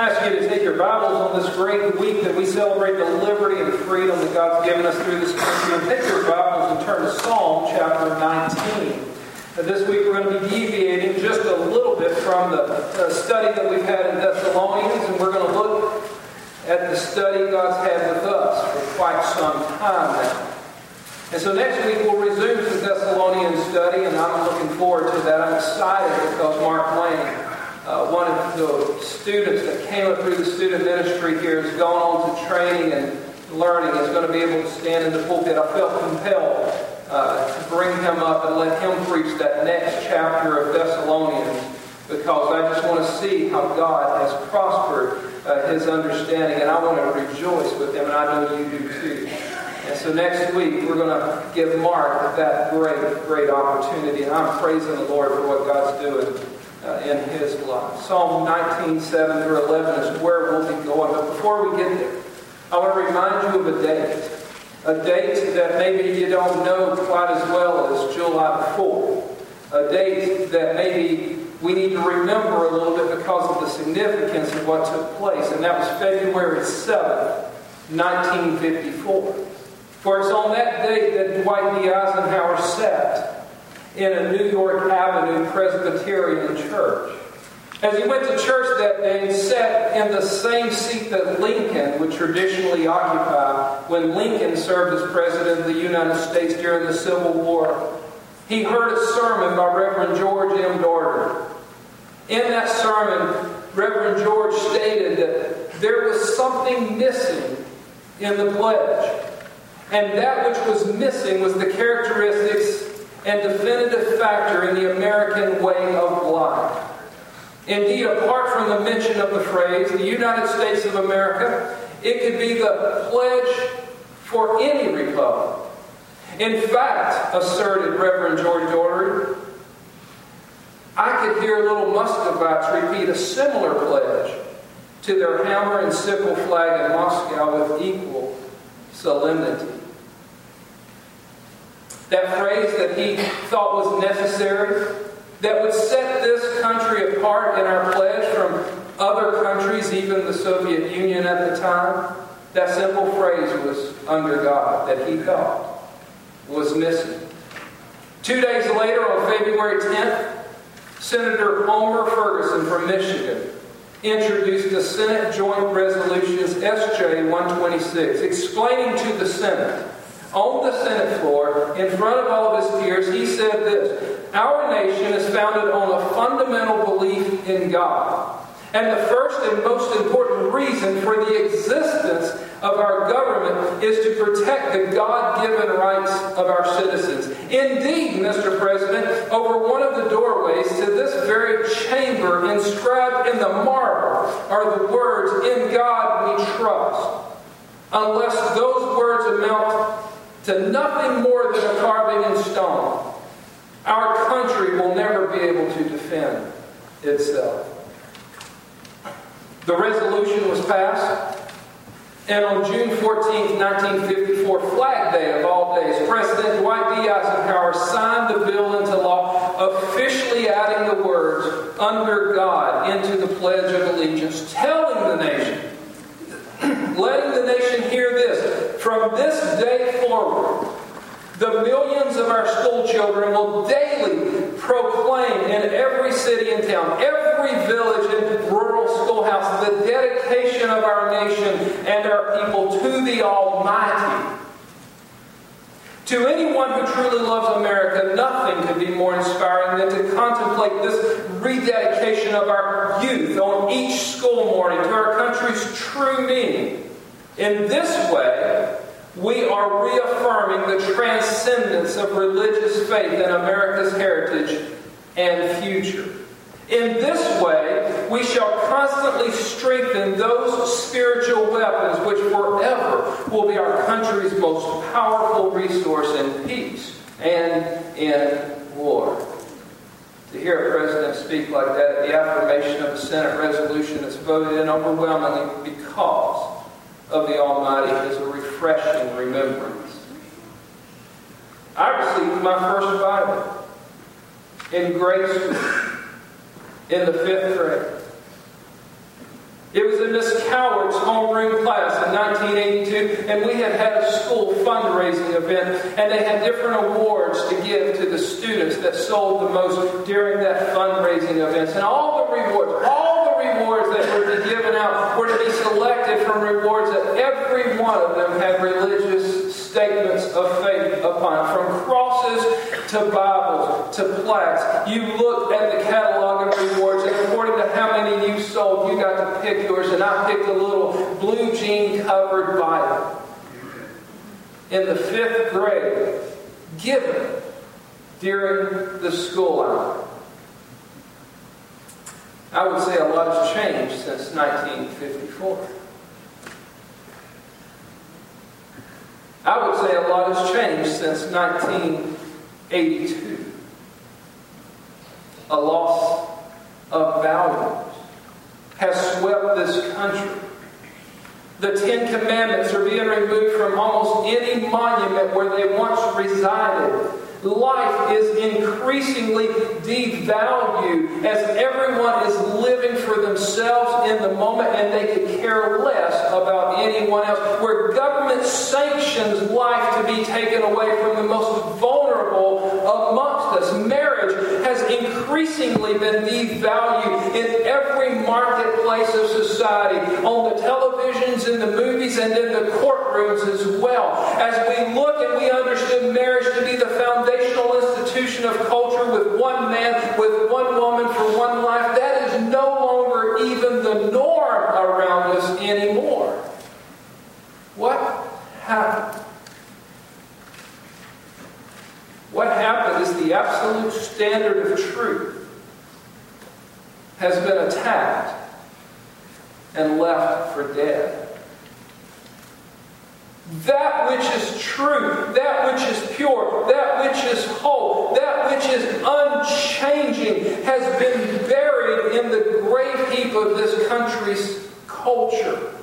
I ask you to take your Bibles on this great week that we celebrate the liberty and freedom that God's given us through this country. And take your Bibles and turn to Psalm chapter 19. This week we're going to be deviating just a little bit from the study that we've had in Thessalonians, and we're going to look at the study God's had with us for quite some time now. And so next week we'll resume the Thessalonian study, and I'm looking forward to that. I'm excited because Mark Lane, one of the students that came up through the student ministry here, has gone on to training and learning. He's going to be able to stand in the pulpit. I felt compelled to bring him up and let him preach that next chapter of Thessalonians, because I just want to see how God has prospered his understanding, and I want to rejoice with him, and I know you do too. And so next week we're going to give Mark that great opportunity, and I'm praising the Lord for what God's doing in his life. Psalm 19, 7 through 11 is where we'll be going. But before we get there, I want to remind you of a date. A date that maybe you don't know quite as well as July the 4th. A date that maybe we need to remember a little bit because of the significance of what took place. And that was February 7th, 1954. For it's on that date that Dwight D. Eisenhower sat in a New York Avenue Presbyterian church. As he went to church that day and sat in the same seat that Lincoln would traditionally occupy when Lincoln served as President of the United States during the Civil War, he heard a sermon by Reverend George M. Daugherty. In that sermon, Reverend George stated that there was something missing in the pledge. And that which was missing was the characteristics and definitive factor in the American way of life. Indeed, apart from the mention of the phrase, the United States of America, it could be the pledge for any republic. In fact, asserted Reverend George Daugherty, I could hear little Muscovites repeat a similar pledge to their hammer and sickle flag in Moscow with equal solemnity. That phrase that he thought was necessary, that would set this country apart in our pledge from other countries, even the Soviet Union at the time, that simple phrase was "under God," that he thought was missing. 2 days later, on February 10th, Senator Homer Ferguson from Michigan introduced the Senate Joint Resolutions SJ-126, explaining to the Senate, on the Senate floor, in front of all of his peers, he said this: "Our nation is founded on a fundamental belief in God. And the first and most important reason for the existence of our government is to protect the God-given rights of our citizens. Indeed, Mr. President, over one of the doorways to this very chamber, inscribed in the marble, are the words, 'In God we trust.' Unless those words amount to nothing more than a carving in stone, our country will never be able to defend itself." The resolution was passed, and on June 14, 1954, Flag Day of all days, President Dwight D. Eisenhower signed the bill into law, officially adding the words "under God" into the Pledge of Allegiance, telling the nation, letting the nation hear this: from this day forward, the millions of our school children will daily proclaim in every city and town, every village and rural schoolhouse, the dedication of our nation and our people to the Almighty. To anyone who truly loves America, nothing could be more inspiring than to contemplate this rededication of our youth on each school morning to our country's true meaning. In this way, we are reaffirming the transcendence of religious faith in America's heritage and future. In this way, we shall constantly strengthen those spiritual weapons which forever will be our country's most powerful resource in peace and in war. To hear a president speak like that at the affirmation of a Senate resolution that's voted in overwhelmingly because of the Almighty is a refreshing remembrance. I received my first Bible in grade school, in the 5th grade. It was in Miss Coward's homeroom class in 1982, and we had a school fundraising event, and they had different awards to give to the students that sold the most during that fundraising event. And all the rewards that were to be given out were to be selected from rewards that every one of them had religious statements of faith upon, from crosses to Bibles to plaques. You looked at the catalog of rewards, and according to how many you sold, you got to pick yours. And I picked a little blue jean covered Bible in the 5th grade, given during the school hour. I would say a lot has changed since 1954. I would say a lot has changed since 1982. A loss of values has swept this country. The 10 Commandments are being removed from almost any monument where they once resided. Life is increasingly devalued as everyone is living for themselves in the moment, and they could care less about anyone else. Where government sanctions life to be taken away from the most vulnerable amongst us. Marriage has increasingly been devalued in every marketplace of society, on the televisions, in the movies, and in the courtrooms as well. As we look and we understood marriage to be the foundational institution of culture, with one man, with one woman for one life, that is no longer even the norm around us anymore. What happened? What happened is the absolute standard of truth has been attacked and left for dead. That which is true, that which is pure, that which is whole, that which is unchanging has been buried in the grave heap of this country's culture.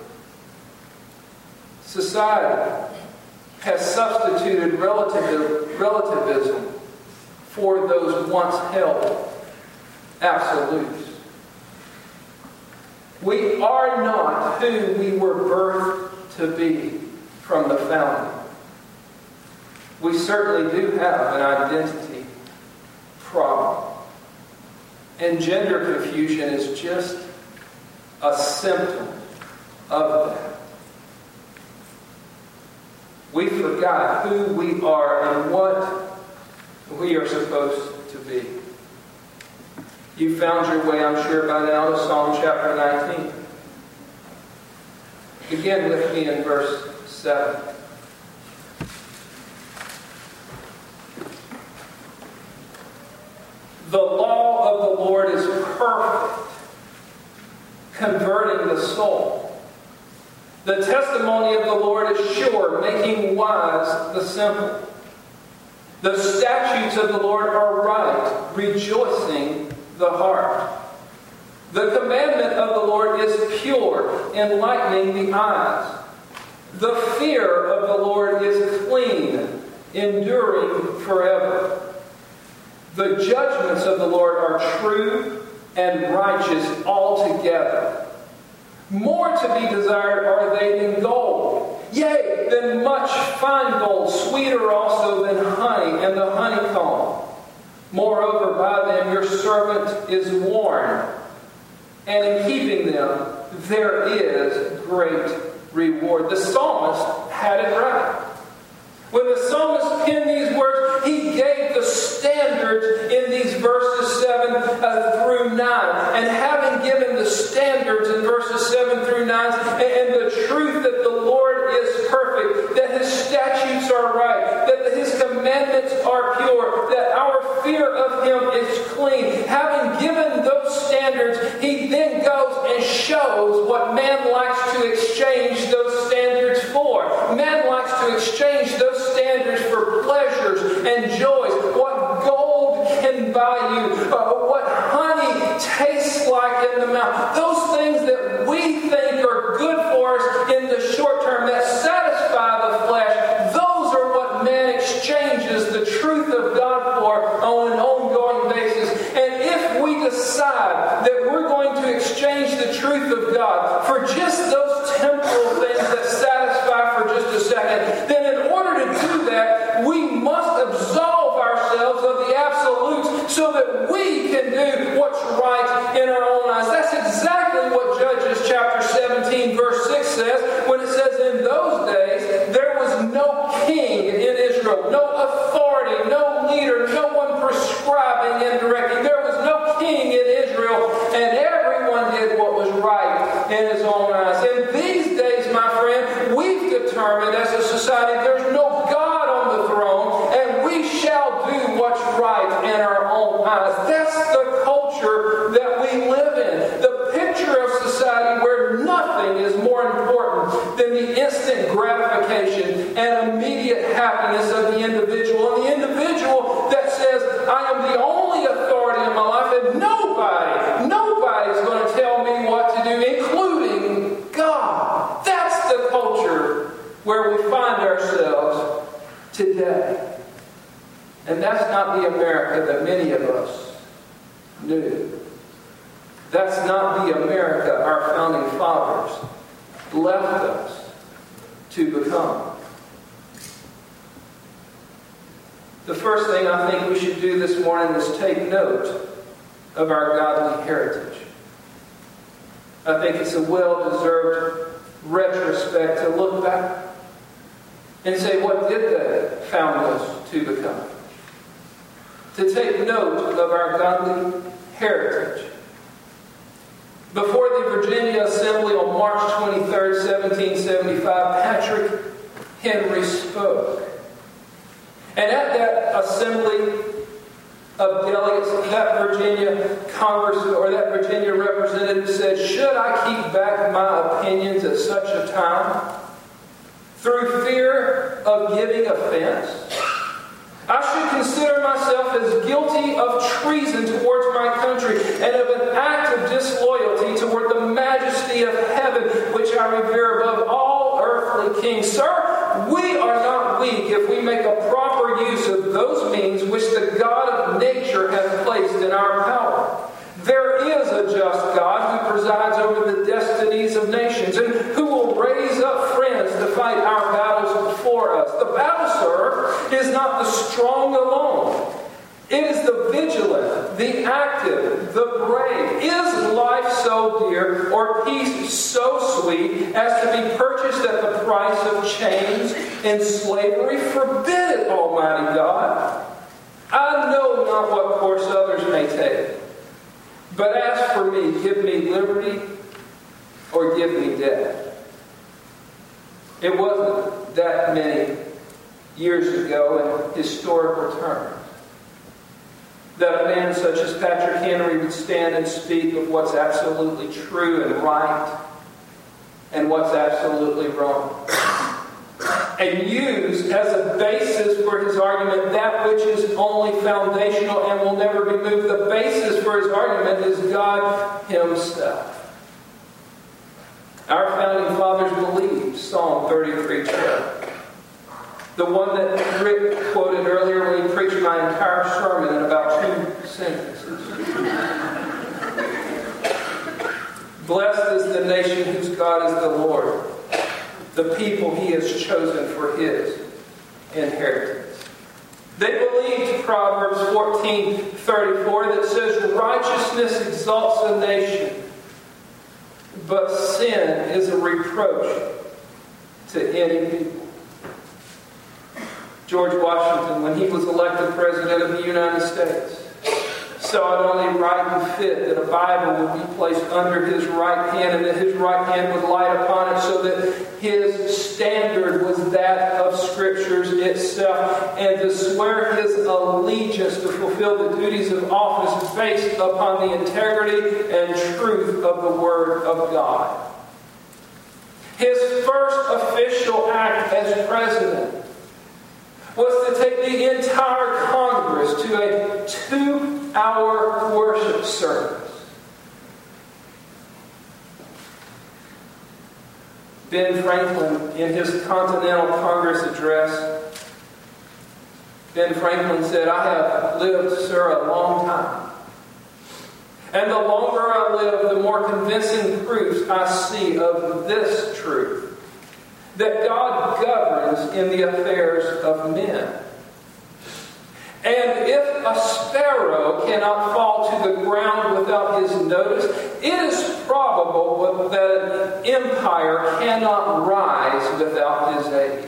Society has substituted relativism for those once held absolutes. We are not who we were birthed to be from the founding. We certainly do have an identity problem. And gender confusion is just a symptom of that. We forgot who we are and what we are supposed to be. You found your way, I'm sure, by now to Psalm chapter 19. Begin with me in verse 7. The law of the Lord is perfect, converting the soul. The testimony of the Lord is sure, making wise the simple. The statutes of the Lord are right, rejoicing the heart. The commandment of the Lord is pure, enlightening the eyes. The fear of the Lord is clean, enduring forever. The judgments of the Lord are true and righteous altogether. More to be desired are they than gold, yea, than much fine gold, sweeter also than honey and the honeycomb. Moreover, by them your servant is warned, and in keeping them there is great reward. The psalmist had it right. When the psalmist penned these words, he gave the standards in these verses 7 through 9. And having given the standards in verses 7 through 9, and the truth that the Lord is perfect, that His statutes are right, that His commandments are pure, that our fear of Him is clean. Having given those standards, he then goes and shows what man likes to exchange those standards for. Man likes to exchange those standards for pleasures and joys. What gold can buy you, what honey tastes like in the mouth. Those things that we think are good for us in the short term, that satisfy the flesh, those are what man exchanges the truth of God for on an ongoing basis. And if we decide decide that we're going to exchange the truth of God for just those temporal things that satisfy for just a second, then in order to do that, we must absolve ourselves of the absolutes so that we can do what's right in our own eyes. That's exactly what Judges chapter 17 verse 6 says when it says, in those days there was no king in Israel, no authority, no leader, no one prescribing and directing. There was no king in Israel, and everyone did what was right in his own eyes. In these days, my friend, we've determined as a society there's no God on the throne, and we shall do what's right in our own eyes. That's the culture that we live in. The picture of society where nothing is more important than the instant gratification and immediate happiness of the individual. And the individual that says, I am the only authority in my life, and nobody's going to tell me what to do, including God. That's the culture where we find ourselves today. And that's not the America that many of us knew. That's not the America our founding fathers left us to become. The first thing I think we should do this morning is take note of our godly heritage. I think it's a well-deserved retrospect to look back and say, what did they found us to become? To take note of our godly heritage. Before the Virginia Assembly on March 23rd, 1775, Patrick Henry spoke. And at that assembly of delegates, that Virginia congressman or that Virginia representative said, should I keep back my opinions at such a time through fear of giving offense? I should consider myself as guilty of treason towards my country and of an act of disloyalty toward the majesty of heaven, which I revere above all earthly kings. Sir, we are not weak if we make a proper use of those means which the God of nature has placed in our power. There is a just God who presides over the destinies of nations and who will raise up friends to fight our battles for us. The battle, sir, is not the strong alone. It is the vigilant, the active, the brave. Is life so dear or peace so sweet as to be purchased at the price of chains and slavery? Forbid it, Almighty God. I know not what course others may take. But as for me, give me liberty or give me death. It wasn't that many years ago in historical terms that a man such as Patrick Henry would stand and speak of what's absolutely true and right and what's absolutely wrong. And use as a basis for his argument that which is only foundational and will never be moved. The basis for his argument is God Himself. Our founding fathers believed Psalm 33:12. The one that Rick quoted earlier when he preached my entire sermon in about 2 sentences. Blessed is the nation whose God is the Lord, the people He has chosen for His inheritance. They believed Proverbs 14:34 that says, righteousness exalts a nation, but sin is a reproach to any people. George Washington, when he was elected President of the United States, saw it only right and fit that a Bible would be placed under his right hand and that his right hand would light upon it so that his standard was that of Scriptures itself, and to swear his allegiance to fulfill the duties of office based upon the integrity and truth of the Word of God. His first official act as president was to take the entire Congress to a 2-hour worship service. Ben Franklin, in his Continental Congress address, Ben Franklin said, I have lived, sir, a long time. And the longer I live, the more convincing proofs I see of this truth, that God governs in the affairs of men. And if a sparrow cannot fall to the ground without his notice, it is probable that an empire cannot rise without his aid.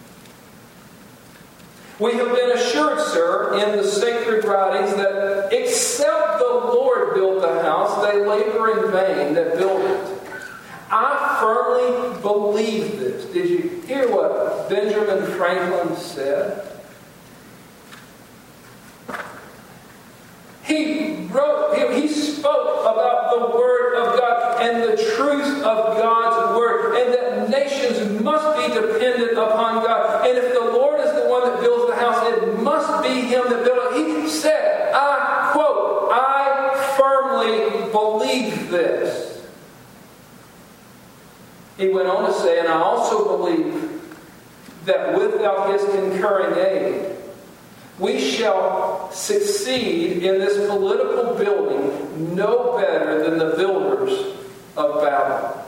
We have been assured, sir, in the sacred writings that except the Lord build the house, they labor in vain that build it. I firmly believe this. Did you hear what Benjamin Franklin said? He spoke about the Word of God and the truth of God's Word, and that nations must be dependent upon God. And if the Lord is the one that builds the house, it must be Him that built it. He said, I quote, I firmly believe this. He went on to say, and I also believe that without His concurring aid, we shall succeed in this political building no better than the builders of Babel.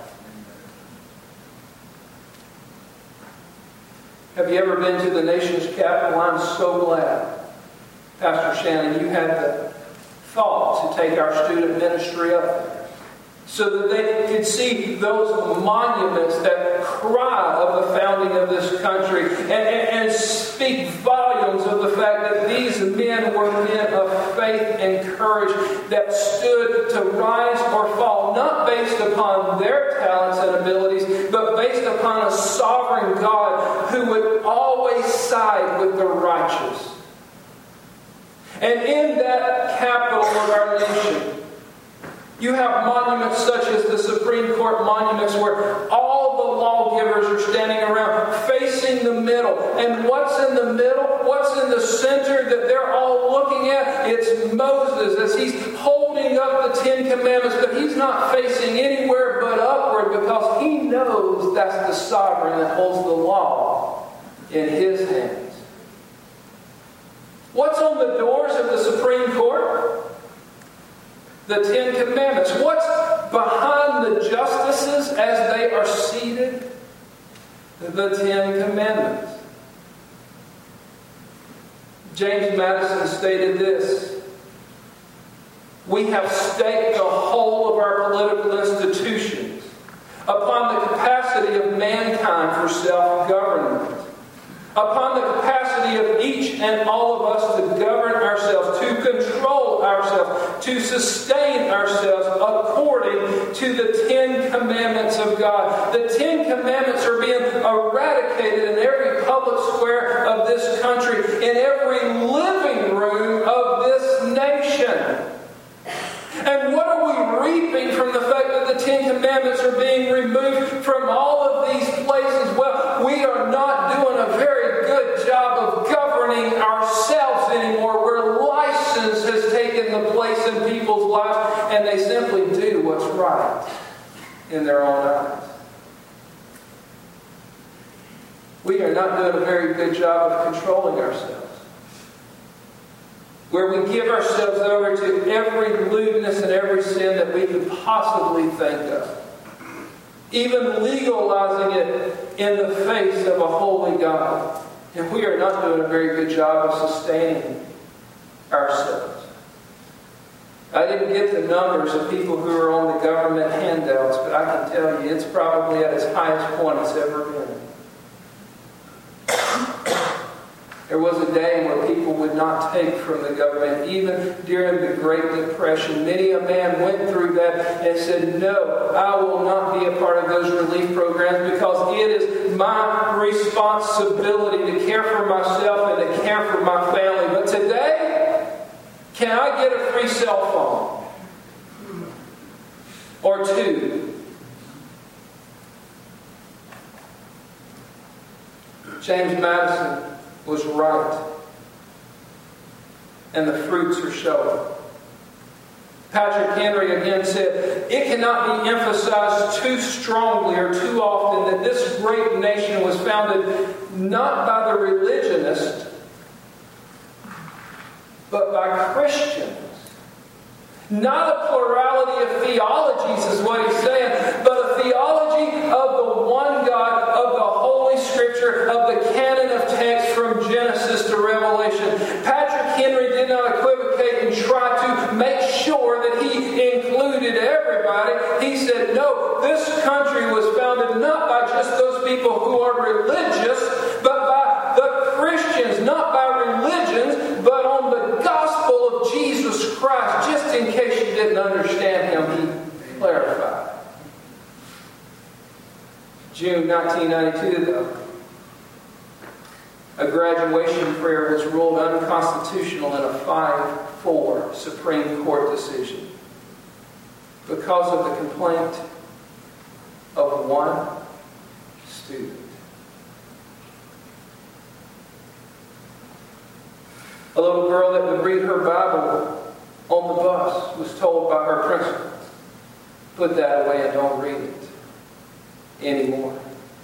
Have you ever been to the nation's capital? I'm so glad, Pastor Shannon, you had the thought to take our student ministry up there, so that they could see those monuments that cry of the founding of this country and speak volumes of the fact that these men were men of faith and courage that stood to rise or fall, not based upon their talents and abilities, but based upon a sovereign God who would always side with the righteous. And in that capital of our nation, you have monuments such as the Supreme Court monuments where all the lawgivers are standing around facing the middle. And what's in the middle? What's in the center that they're all looking at? It's Moses as he's holding up the Ten Commandments, but he's not facing anywhere but upward because he knows that's the sovereign that holds the law in his hands. What's on the doors of the Supreme Court? The Ten Commandments. What's behind the justices as they are seated? The Ten Commandments. James Madison stated this: we have staked the whole of our political institutions upon the capacity of mankind for self-government, upon the capacity of each and all of us to govern ourselves, to control ourselves, to sustain ourselves according to the Ten Commandments of God. The Ten Commandments are being eradicated in every public square of this country, in every living room of this nation. And what are we reaping from the fact that the Ten Commandments are being removed from all of these places? Well, we are not doing a very good job of governing ourselves anymore, where license has taken the place in people's lives, and they simply do what's right in their own eyes. We are not doing a very good job of controlling ourselves, where we give ourselves over to every lewdness and every sin that we could possibly think of, even legalizing it in the face of a holy God. And we are not doing a very good job of sustaining ourselves. I didn't get the numbers of people who are on the government handouts, but I can tell you it's probably at its highest point it's ever been. There was a day where people would not take from the government, even during the Great Depression. Many a man went through that and said, no, I will not be a part of those relief programs because it is my responsibility to care for myself and to care for my family. But today, can I get a free cell phone? Or two? James Madison was right. And the fruits are showing. Patrick Henry again said, it cannot be emphasized too strongly or too often that this great nation was founded not by the religionists, but by Christians. Not a plurality of theologies is what he's saying, but a theology of the one God, of the Holy Scripture, of the canon of text from Genesis to Revelation. Patrick Henry did not equivocate and try to make sure that he included everybody. He said, no, this country was founded not by just those people who are religious, but by the Christians, not by religions, but on the gospel of Jesus Christ. Just in case you didn't understand him, he clarified. June 1992, though, a graduation prayer was ruled unconstitutional in a 5-4 Supreme Court decision because of the complaint of one student. A little girl that would read her Bible on the bus was told by her principal, put that away and don't read it anymore.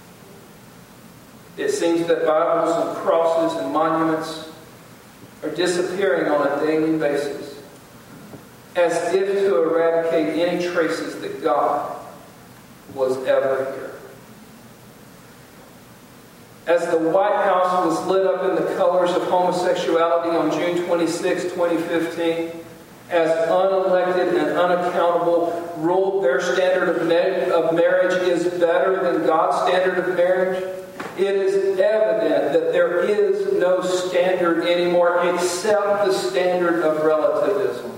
It seems that Bibles and crosses and monuments are disappearing on a daily basis, as if to eradicate any traces that God was ever here. As the White House was lit up in the colors of homosexuality on June 26, 2015, as unelected and unaccountable ruled their standard of marriage is better than God's standard of marriage, it is evident that there is no standard anymore except the standard of relativism.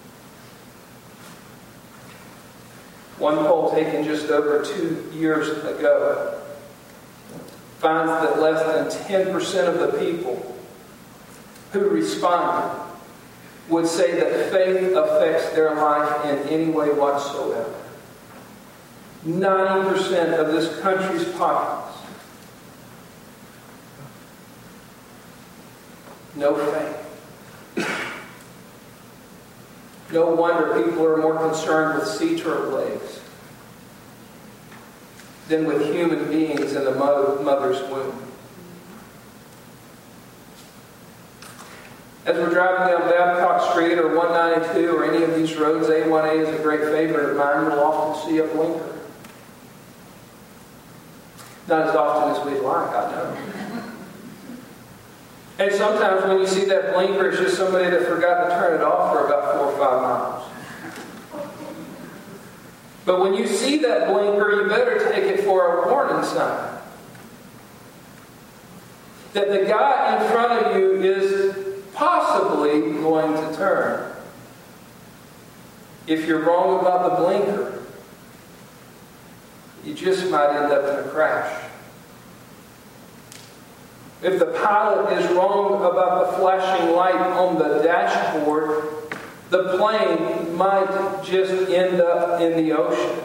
One poll taken just over 2 years ago finds that less than 10% of the people who responded would say that faith affects their life in any way whatsoever. 90% of this country's populace, no faith. No wonder people are more concerned with sea turtle eggs than with human beings in the mother's womb. As we're driving down Babcock Street or 192 or any of these roads, A1A is a great favorite of mine, you'll often see a blinker. Not as often as we'd like, I know. And sometimes when you see that blinker, it's just somebody that forgot to turn it off for about 4 or 5 miles. But when you see that blinker, you better take it for a warning sign. That the guy in front of you is possibly going to turn. If you're wrong about the blinker, you just might end up in a crash. If the pilot is wrong about the flashing light on the dashboard, the plane might just end up in the ocean.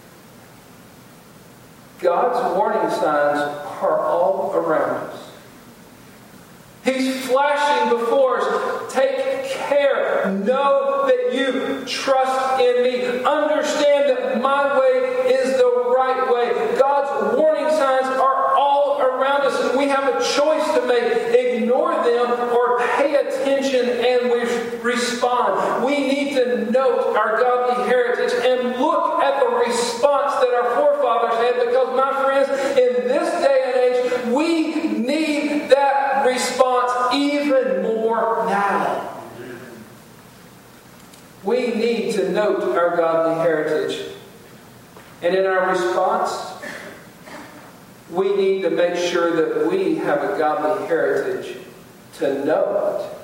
God's warning signs are all around us. He's flashing before us. Take care. Know that you trust in me. Understand that my way is the right way. God's warning signs are all around us, and we have a choice to make. Ignore them or pay attention and we respond. We need to note our godly heritage and look at the response that our forefathers had, because, my friends, in this day and age, we need that response even more now. We need to note our godly heritage. And in our response, we need to make sure that we have a godly heritage to know it.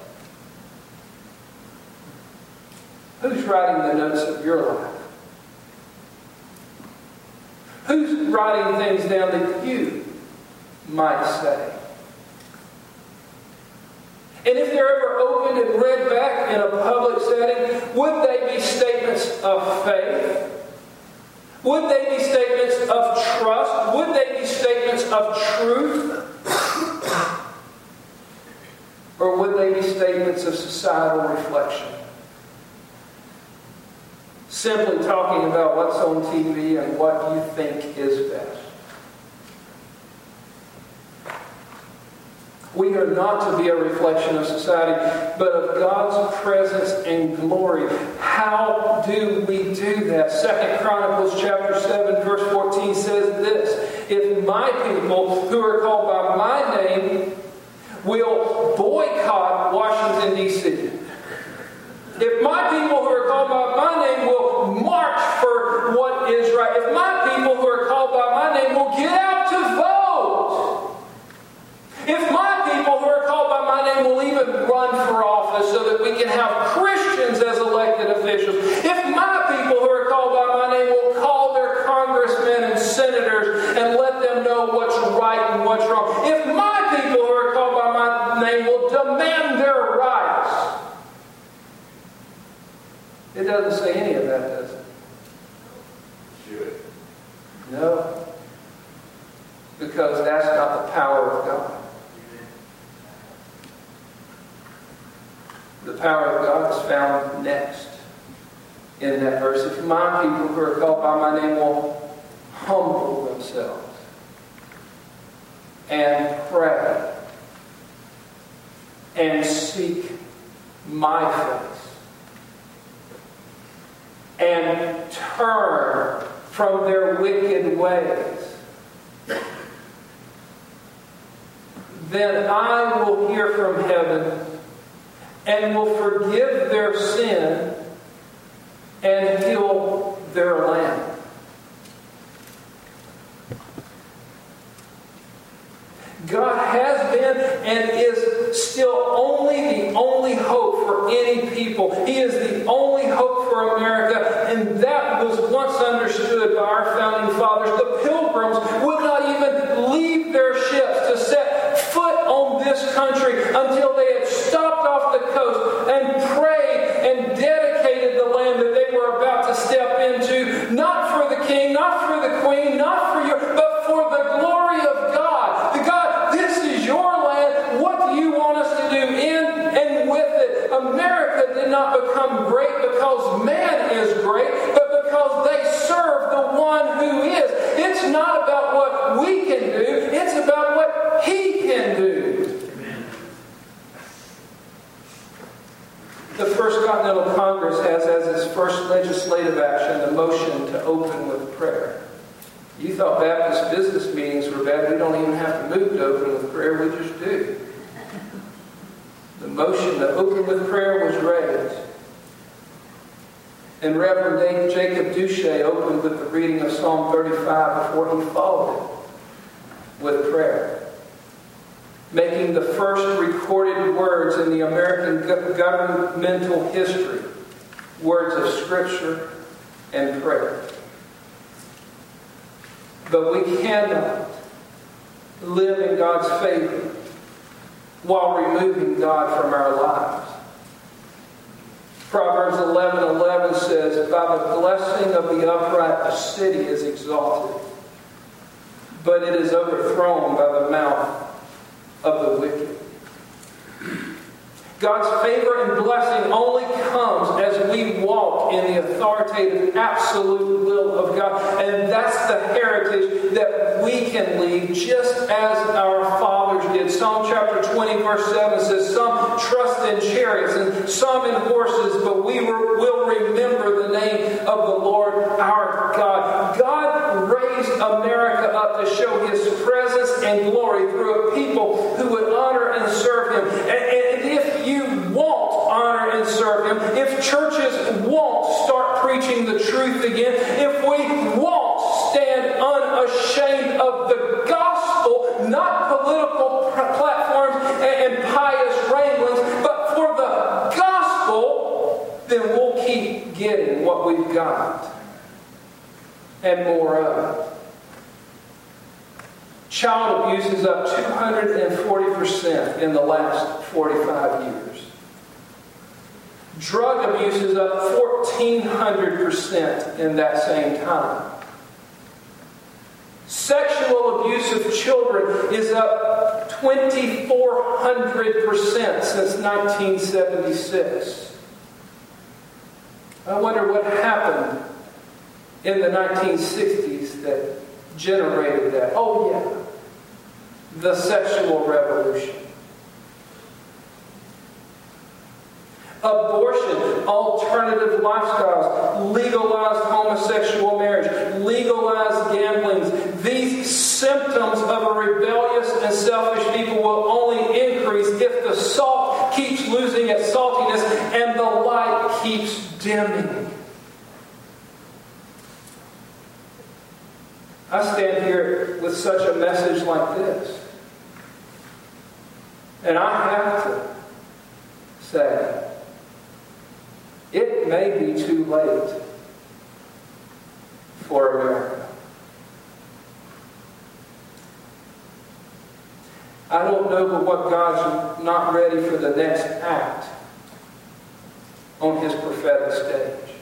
Who's writing the notes of your life? Who's writing things down that you might say? And if they're ever opened and read back in a public setting, would they be statements of faith? Would they be statements of trust? Would they be statements of truth? Or would they be statements of societal reflection? Simply talking about what's on TV and what you think is best. We are not to be a reflection of society, but of God's presence and glory. How do we do that? 2 Chronicles chapter 7, verse 14 says this: if my people who are called by my name will boycott Washington, D.C., if my people who are called by my name will march for what is right, if my people who are called by my name will get out to vote, if my people who are called by my name will even run for office so that we can have Christians as elected officials, if my people who are called by my name will call their congressmen and senators and let them know what's right and what's wrong, if my people who are called by my name will demand their rights. It doesn't say any of that, does it? Should. No. Because that's not the power of God. The power of God is found next in that verse. If my people who are called by my name will humble themselves and pray and seek my face and turn from their wicked ways, then I will hear from heaven and will forgive their sin and heal their land. God has been and is still the only hope for any people. He is the only hope for America, and that was once understood by our founding fathers. The Pilgrims would not even leave their ships to set foot on this country until they had stopped off the coast and prayed and dedicated the land that they were about to step into, not for the king, not for the queen, not for you, but for the glory of God. The God, this is your land. What do you want us to do in and with it? America did not become great because man is great, but because they serve the one who is. It's not about what we can do. It's about what He can do. Amen. The First Continental Congress has as its first legislative action the motion to open with prayer. You thought Baptist business meetings were bad. We don't even have to move to open with prayer. We just do. The motion to open with prayer was raised. And Reverend Jacob Duché opened with the reading of Psalm 35 before he followed it with prayer, making the first recorded words in the American governmental history words of Scripture and prayer. But we cannot live in God's favor while removing God from our lives. Proverbs 11:11 says, by the blessing of the upright the city is exalted, but it is overthrown by the mouth of the wicked. God's favor and blessing only comes as we walk in the authoritative, absolute will of God. And that's the heritage that we can leave just as our fathers did. Psalm chapter 20, verse 7 says, some trust in chariots and some in horses, but we will remember the name of the Lord our God. God raised America up to show His presence and glory through a people who would honor and serve Him. And if you won't honor and serve Him, if churches won't start preaching the truth again, if we won't stand unashamed of the gospel, not political platforms and pious wranglings, but for the gospel, then we'll keep getting what we've got and more of it. Child abuse is up 240% in the last 45 years. Drug abuse is up 1,400% in that same time. Sexual abuse of children is up 2,400% since 1976. I wonder what happened in the 1960s that generated that. Oh yeah, the sexual revolution. abortion, alternative lifestyles, legalized homosexual marriage, legalized gambling. These symptoms of a rebellious and selfish people will only increase if the salt keeps losing its saltiness and the light keeps dimming. I stand here with such a message like this, and I have to say, it may be too late for America. I don't know but what God's not ready for the next act on His prophetic stage.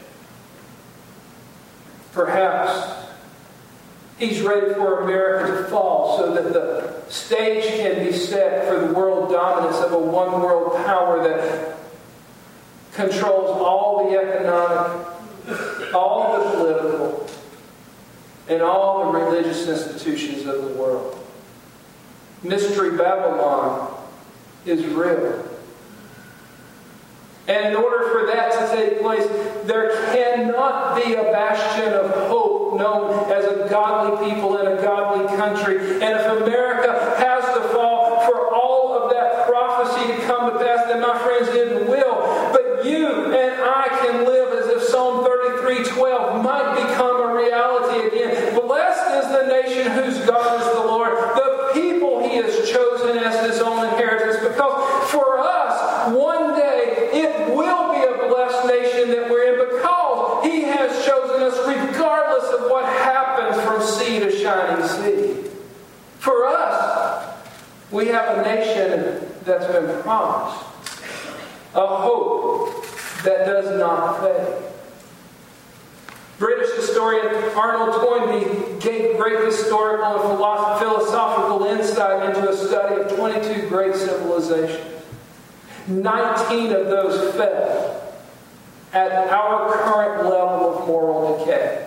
Perhaps He's ready for America to fall so that the stage can be set for the world dominance of a one world power that controls all the economic, all the political, and all the religious institutions of the world. Mystery Babylon is real. And in order for that to take place, there cannot be a bastion of hope known as a godly people in a godly country. And if America has to fall for all of that prophecy to come to pass, then my friends, it will. But you and I can live as if Psalm 33:12 might become a reality again. Blessed is the nation whose God is the Lord, the people He has chosen as His own inheritance. Because for us, one day, it will be a blessed nation that we're in because He has chosen us regardless of what happens from sea to shining sea. For us, we have a nation that's been promised. A hope that does not fade. British historian Arnold Toynbee gave great historical and philosophical insight into a study of 22 great civilizations. 19 of those fell at our current level of moral decay.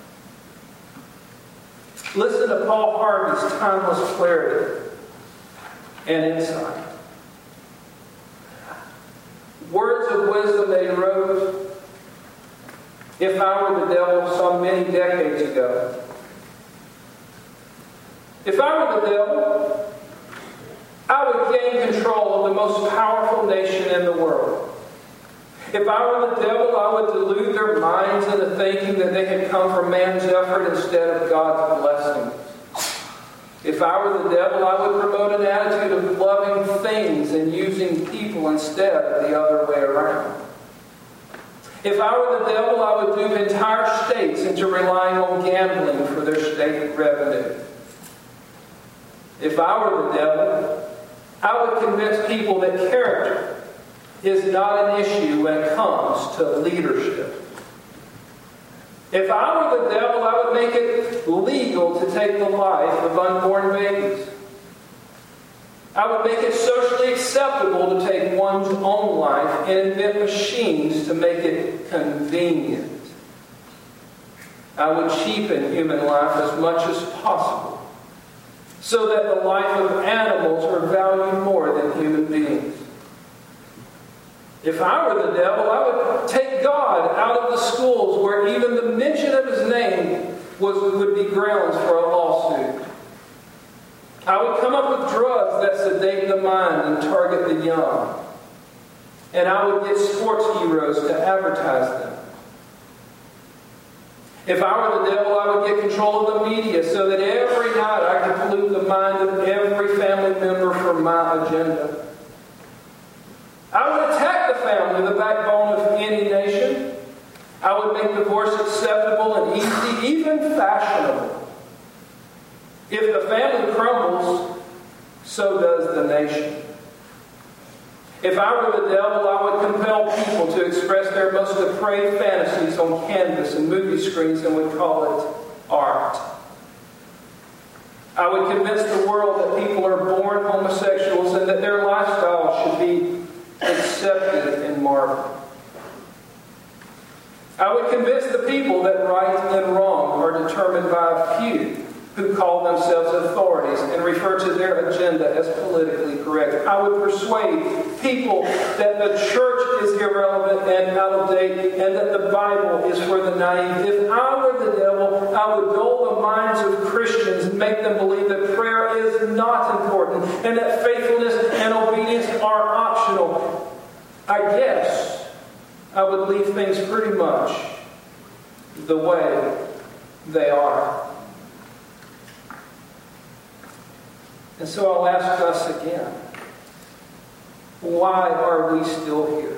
Listen to Paul Harvey's timeless clarity and insight. Words of wisdom that he wrote, if I were the devil some many decades ago. If I were the devil, I would gain control of the most powerful nation in the world. If I were the devil, I would delude their minds into thinking that they had come from man's effort instead of God's blessing. If I were the devil, I would promote an attitude of loving things and using people instead of the other way around. If I were the devil, I would dupe entire states into relying on gambling for their state revenue. If I were the devil, I would convince people that character is not an issue when it comes to leadership. If I were the devil, I would make it legal to take the life of unborn babies. I would make it socially acceptable to take one's own life and invent machines to make it convenient. I would cheapen human life as much as possible so that the life of animals are valued more than human beings. If I were the devil, I would take God out of the schools where even the mention of His name would be grounds for a lawsuit. I would come up with drugs that sedate the mind and target the young. And I would get sports heroes to advertise them. If I were the devil, I would get control of the media so that every night I could pollute the mind of every family member for my agenda. I would attack the family, the backbone of any nation. I would make divorce acceptable and easy, even fashionable. If the family crumbles, so does the nation. If I were the devil, I would compel people to express their most depraved fantasies on canvas and movie screens and would call it art. I would convince the world that people are born homosexuals and that their lifestyle should be accepted in marvel. I would convince the people that right and wrong are determined by a few who call themselves authorities and refer to their agenda as politically correct. I would persuade people that the church is irrelevant and out of date and that the Bible is for the naive. If I were the devil, I would dull the minds of Christians and make them believe that prayer is not important and that faithfulness and obedience are optional. I guess I would leave things pretty much the way they are. And so I'll ask us again, why are we still here?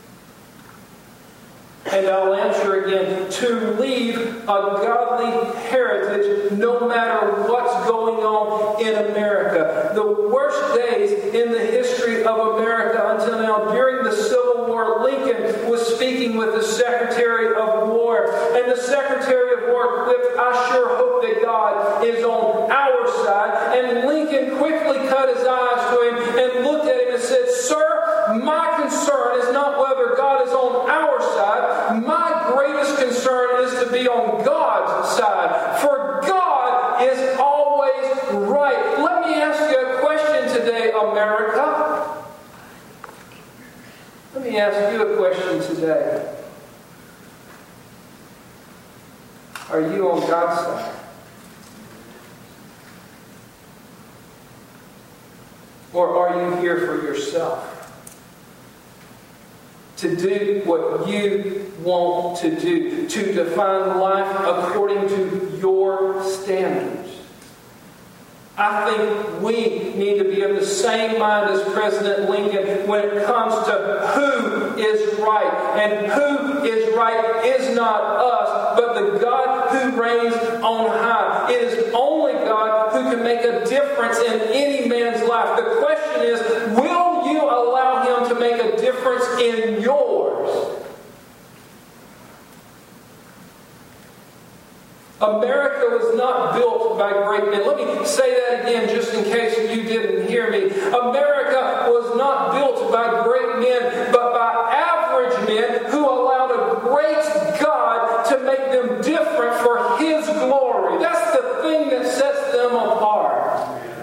And I'll answer again, to leave a godly heritage no matter what's going on in America. The worst days in the history of America until now, during the Civil War, Lincoln was speaking with the Secretary of War. And the Secretary of War quipped, "I sure hope that God is on our side." And Lincoln quickly cut his eyes to him and looked at him and said, "Sir, my concern is not whether God is on our side. My greatest concern is to be on God's side. For God is always right." Let me ask you a question today, America. Let me ask you a question today. Are you on God's side? Or are you here for yourself? To do what you want to do. To define life according to your standards. I think we need to be of the same mind as President Lincoln when it comes to who is right. And who is right is not us, but the God who reigns on high. It is only God who can make a difference in any man's life. The question is, will you allow Him to make a difference in yours? America was not built by great men. Let me say that again just in case you didn't hear me. America was not built by great men, but by average men who allowed a great God to make them different for His glory. That's the thing that sets them apart.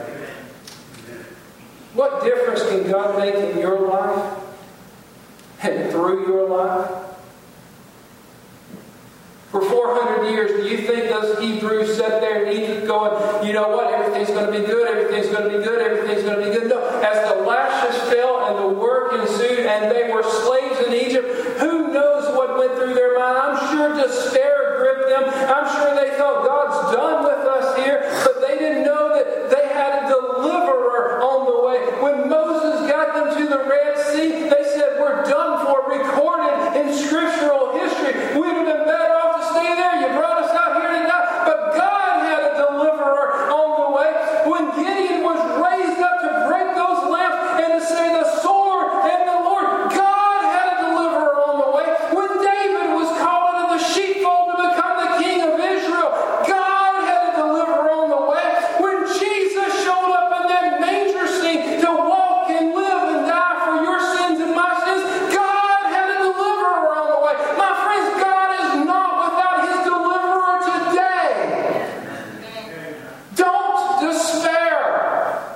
What difference can God make in your life and through your life? For 400 years, do you think those Hebrews sat there in Egypt going, you know what, everything's going to be good, everything's going to be good, everything's going to be good? No. As the lashes fell and the work ensued and they were slaves in Egypt, who knows what went through their mind? I'm sure despair gripped them. I'm sure they thought, God's done with us here. But they didn't know that they had a deliverer on the way. When Moses got them to the Red Sea, they said, we're done for, recorded in scriptural history. We would have been better off to stay there. You brought us out here to die. But God had a deliverer on the way. When Gideon was raised up to break those lamps and to say the sword and the Lord, God had a deliverer on the way. When David was called into the sheepfold to become the king of Israel, God had a deliverer on the way. When Jesus showed up in that manger scene to walk and live and die for your sins and my sins, God had a deliverer on the way. My friends, God is not without His deliverer today. Don't despair.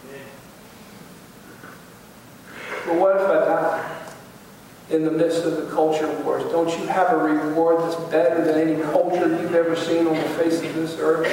But what if I die in the midst of the culture wars? Don't you have a reward that's better than any culture you've ever seen on the face of this earth?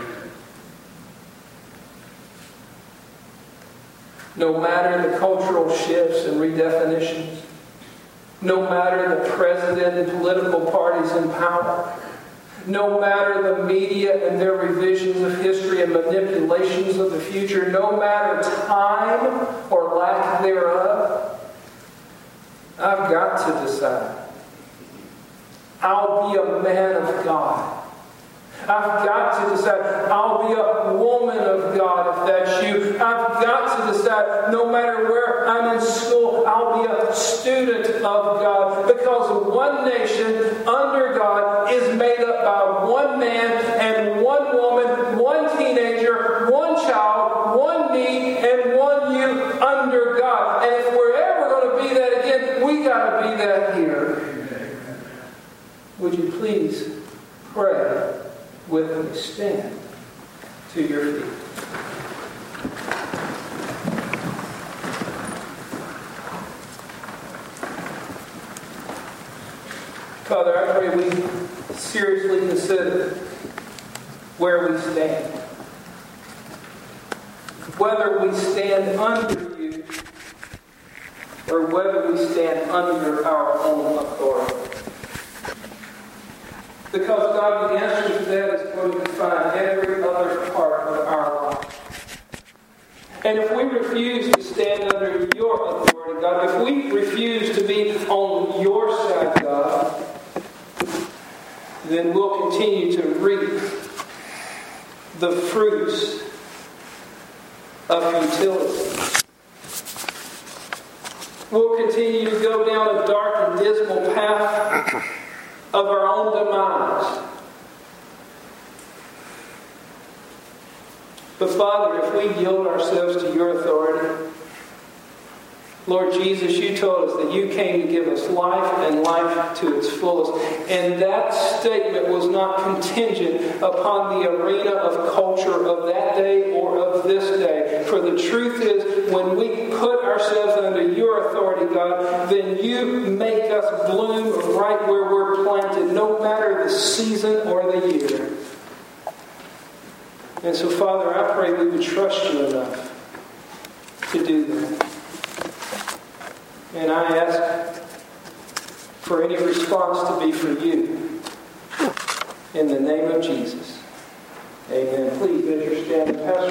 No matter the cultural shifts and redefinitions, no matter the president and political parties in power, no matter the media and their revisions of history and manipulations of the future, no matter time or lack thereof, I've got to decide. I'll be a man of God. I've got to decide. I'll be a woman of God if that's you. I've got to decide. No matter where I'm in school, I'll be a student of God. Because one nation under God is made up by one man and one woman, one teenager, one child, one me, and one you under God. And if we're ever going to be that again, we got to be that here. Would you please pray with me? Stand. to your feet. Father, I pray we seriously consider where we stand. Whether we stand under you or whether we stand under our own authority. Because, God, the answer to that is going to define every other part of our life. And if we refuse to stand under your authority, God, if we refuse to be on your side, God, then we'll continue to reap the fruits of futility. We'll continue to go down a dark and dismal path of our own demise. But Father, if we yield ourselves to your authority, Lord Jesus, you told us that you came to give us life and life to its fullest. And that statement was not contingent upon the arena of culture of that day or of this day. For the truth is, when we put ourselves under your authority, God, then you make us bloom right where we're planted, no matter the season or the year. And so, Father, I pray we would trust you enough to do that. And I ask for any response to be for you. In the name of Jesus. Amen. Please, as you're standing, Pastor.